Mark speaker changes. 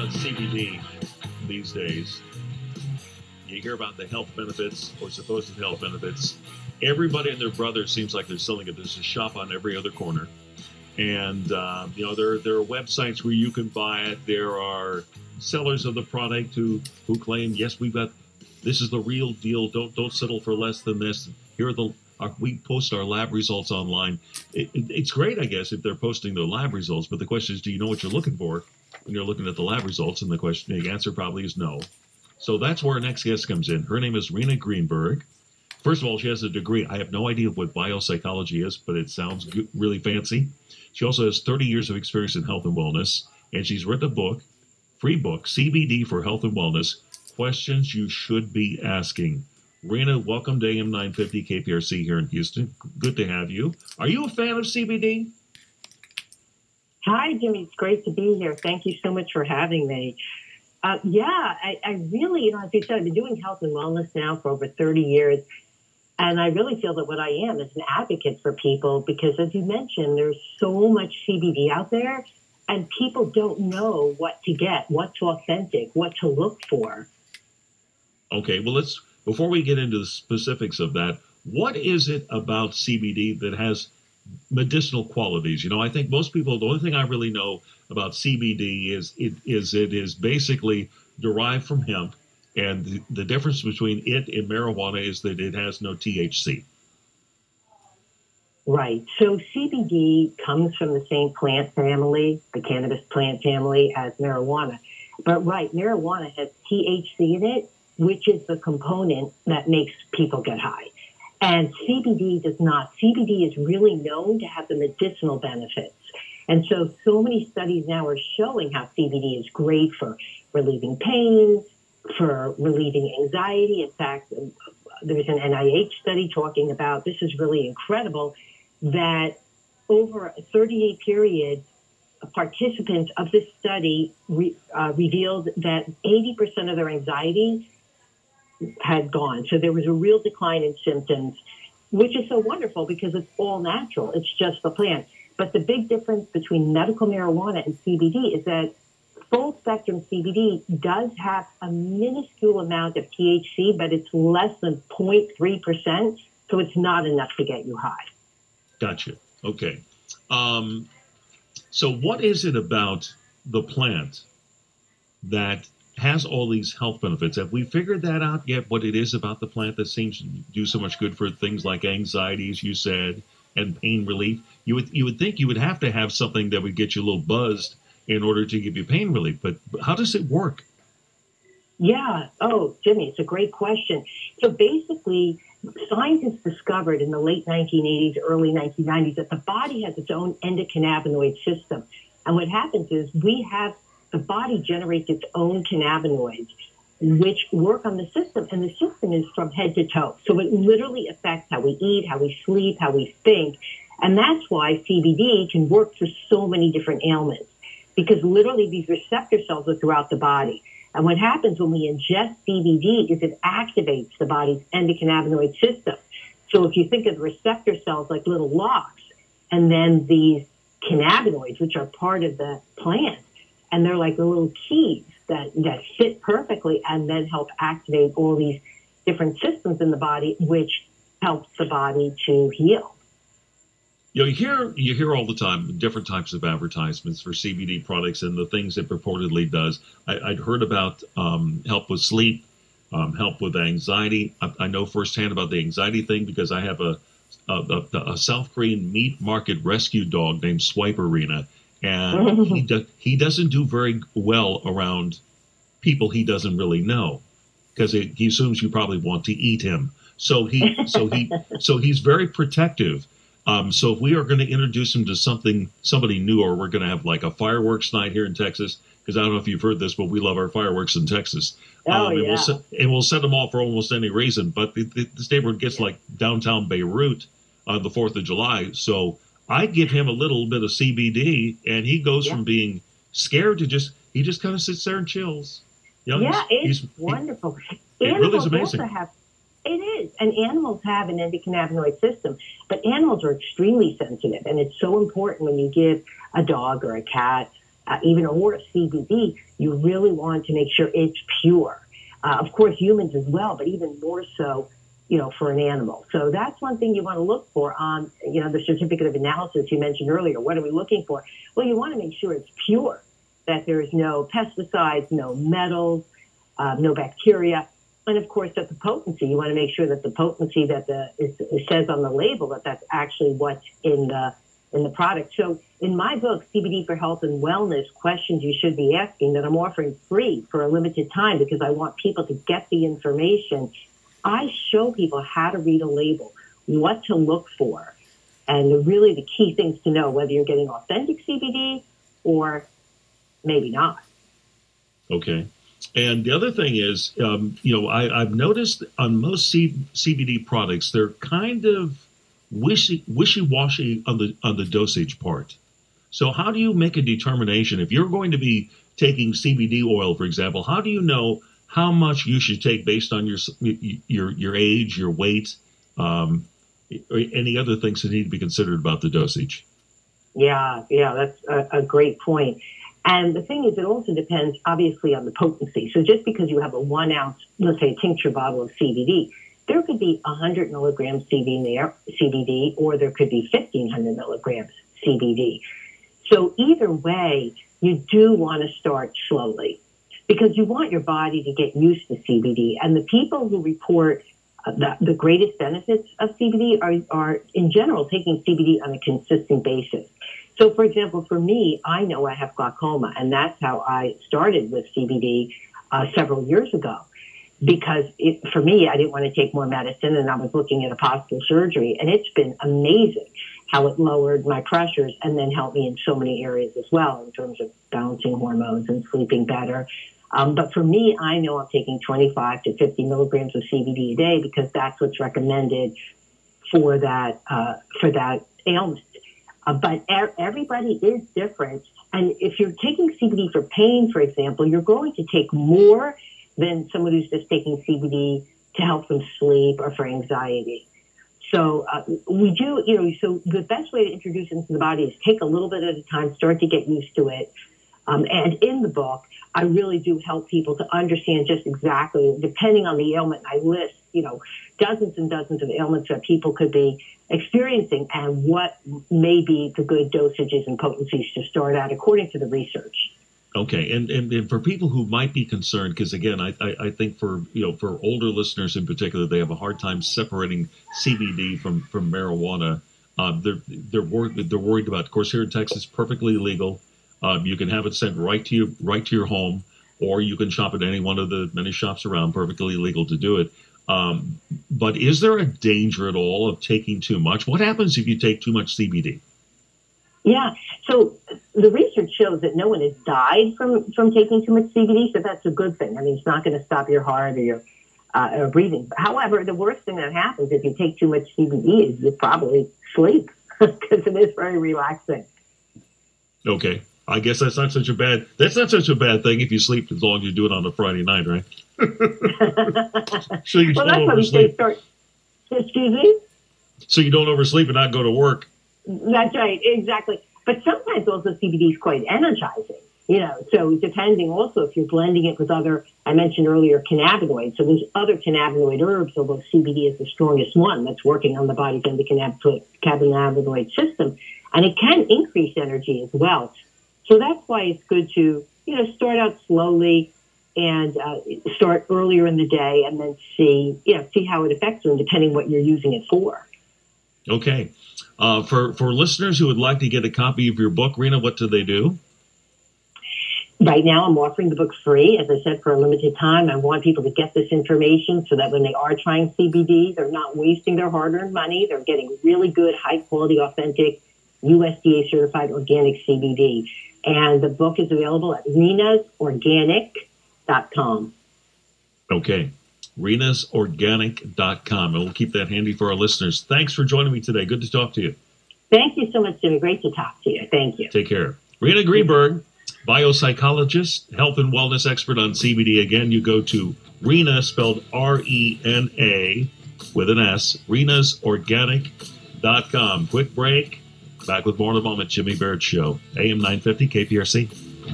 Speaker 1: about CBD these days. You hear about the health benefits or supposed health benefits. Everybody and their brother seems like they're selling it. There's a shop on every other corner. And, there are websites where you can buy it. There are sellers of the product who claim, yes, this is the real deal. Don't settle for less than this. Here are we post our lab results online. It's great, I guess, if they're posting their lab results. But the question is, do you know what you're looking for when you're looking at the lab results? And the answer probably is no. So that's where our next guest comes in. Her name is Rena Greenberg. First of all, she has a degree. I have no idea what biopsychology is, but it sounds good, really fancy. She also has 30 years of experience in health and wellness, and she's written a free book, CBD for Health and Wellness, Questions You Should Be Asking. Rena, welcome to AM 950 KPRC here in Houston. Good to have you. Are you a fan of CBD?
Speaker 2: Hi, Jimmy. It's great to be here. Thank you so much for having me. I really, as you said, I've been doing health and wellness now for over 30 years. And I really feel that what I am is an advocate for people because, as you mentioned, there's so much CBD out there and people don't know what to get, what's authentic, what to look for.
Speaker 1: Okay, well, before we get into the specifics of that, what is it about CBD that has medicinal qualities? I think most people, the only thing I really know about CBD is it is basically derived from hemp. And the difference between it and marijuana is that it has no THC.
Speaker 2: Right. So CBD comes from the same plant family, the cannabis plant family, as marijuana. But marijuana has THC in it, which is the component that makes people get high. And CBD does not. CBD is really known to have the medicinal benefits. And so many studies now are showing how CBD is great for relieving pain, for relieving anxiety. In fact, there's an NIH study talking about, this is really incredible, that over a 30-day period, participants of this study revealed that 80% of their anxiety had gone. So there was a real decline in symptoms, which is so wonderful because it's all natural. It's just the plant. But the big difference between medical marijuana and CBD is that full spectrum CBD does have a minuscule amount of THC, but it's less than 0.3%, so it's not enough to get you high.
Speaker 1: Gotcha. Okay. So what is it about the plant that has all these health benefits? Have we figured that out yet, what it is about the plant that seems to do so much good for things like anxiety, as you said, and pain relief? You would think you would have to have something that would get you a little buzzed in order to give you pain relief. But how does it work?
Speaker 2: Yeah. Oh, Jimmy, it's a great question. So basically, scientists discovered in the late 1980s, early 1990s, that the body has its own endocannabinoid system. And what happens is the body generates its own cannabinoids, which work on the system. And the system is from head to toe. So it literally affects how we eat, how we sleep, how we think. And that's why CBD can work for so many different ailments. Because literally these receptor cells are throughout the body. And what happens when we ingest CBD is it activates the body's endocannabinoid system. So if you think of receptor cells like little locks, and then these cannabinoids, which are part of the plant, and they're like the little keys that fit perfectly and then help activate all these different systems in the body, which helps the body to heal.
Speaker 1: You hear all the time different types of advertisements for CBD products and the things it purportedly does. I'd heard about help with sleep, help with anxiety. I know firsthand about the anxiety thing because I have a South Korean meat market rescue dog named Swiper Rena, and he doesn't do very well around people he doesn't really know because he assumes you probably want to eat him. So he's very protective. So if we are going to introduce him to somebody new, or we're going to have like a fireworks night here in Texas, because I don't know if you've heard this, but we love our fireworks in Texas. And we'll set them off for almost any reason. But this neighborhood gets like downtown Beirut on the 4th of July. So I give him a little bit of CBD, and he goes from being scared to he just kind of sits there and chills.
Speaker 2: It's wonderful.
Speaker 1: It really is amazing.
Speaker 2: It is. And animals have an endocannabinoid system, but animals are extremely sensitive. And it's so important when you give a dog or a cat even or CBD, you really want to make sure it's pure. Of course, humans as well, but even more so, for an animal. So that's one thing you want to look for on, the certificate of analysis you mentioned earlier. What are we looking for? Well, you want to make sure it's pure, that there's no pesticides, no metals, no bacteria. And of course, that the potency, you want to make sure that the potency that it says on the label, that's actually what's in the product. So in my book, CBD for Health and Wellness, Questions You Should Be Asking, that I'm offering free for a limited time because I want people to get the information, I show people how to read a label, what to look for, and really the key things to know, whether you're getting authentic CBD or maybe not.
Speaker 1: Okay. And the other thing is, I've noticed on most CBD products, they're kind of wishy-washy on the dosage part. So how do you make a determination if you're going to be taking CBD oil, for example? How do you know how much you should take based on your age, your weight, or any other things that need to be considered about the dosage?
Speaker 2: Yeah, that's a great point. And the thing is, it also depends, obviously, on the potency. So just because you have a 1 ounce, let's say, tincture bottle of CBD, there could be 100 milligrams CBD, or there could be 1,500 milligrams CBD. So either way, you do want to start slowly because you want your body to get used to CBD. And the people who report the greatest benefits of CBD are, in general, taking CBD on a consistent basis. So, for example, for me, I know I have glaucoma, and that's how I started with CBD several years ago. Because for me, I didn't want to take more medicine, and I was looking at a possible surgery, and it's been amazing how it lowered my pressures and then helped me in so many areas as well in terms of balancing hormones and sleeping better. But for me, I know I'm taking 25 to 50 milligrams of CBD a day because that's what's recommended for that ailment. But everybody is different. And if you're taking CBD for pain, for example, you're going to take more than someone who's just taking CBD to help them sleep or for anxiety. So we do, so the best way to introduce it into the body is take a little bit at a time, start to get used to it. And in the book, I really do help people to understand just exactly, depending on the ailment, I list, dozens and dozens of ailments that people could be experiencing and what may be the good dosages and potencies to start out according to the research.
Speaker 1: Okay, and for people who might be concerned, because again, I think for older listeners in particular, they have a hard time separating CBD from marijuana. They're worried about. Of course, here in Texas, perfectly legal. You can have it sent right to your home, or you can shop at any one of the many shops around. Perfectly legal to do it. But is there a danger at all of taking too much? What happens if you take too much CBD?
Speaker 2: Yeah, so the research shows that no one has died from taking too much CBD, so that's a good thing. I mean, it's not going to stop your heart or your breathing. However, the worst thing that happens if you take too much CBD is you probably sleep because it is very relaxing.
Speaker 1: Okay, I guess that's not such a bad thing if you sleep as long as you do it on a Friday night, right? So you don't oversleep.
Speaker 2: Excuse me?
Speaker 1: So you don't oversleep and not go to work.
Speaker 2: That's right, exactly. But sometimes also CBD is quite energizing, so depending also if you're blending it with other, I mentioned earlier, cannabinoids. So there's other cannabinoid herbs, although CBD is the strongest one that's working on the body's endocannabinoid system. And it can increase energy as well. So that's why it's good to, start out slowly and start earlier in the day and then see how it affects you, depending what you're using it for.
Speaker 1: Okay. For listeners who would like to get a copy of your book, Rena, what do they do?
Speaker 2: Right now, I'm offering the book free. As I said, for a limited time, I want people to get this information so that when they are trying CBD, they're not wasting their hard-earned money. They're getting really good, high-quality, authentic, USDA-certified organic CBD. And the book is available at renasorganic.com.
Speaker 1: Okay. renasorganic.com. And we'll keep that handy for our listeners. Thanks for joining me today. Good to talk to you.
Speaker 2: Thank you so much, Jimmy. Great to talk to you. Thank you.
Speaker 1: Take care. Rena Greenberg, biopsychologist, health and wellness expert on CBD. Again, you go to Rena, spelled RENA with an S, renasorganic.com. Quick break. Back with more in a moment. Jimmy Baird Show, AM 950 KPRC.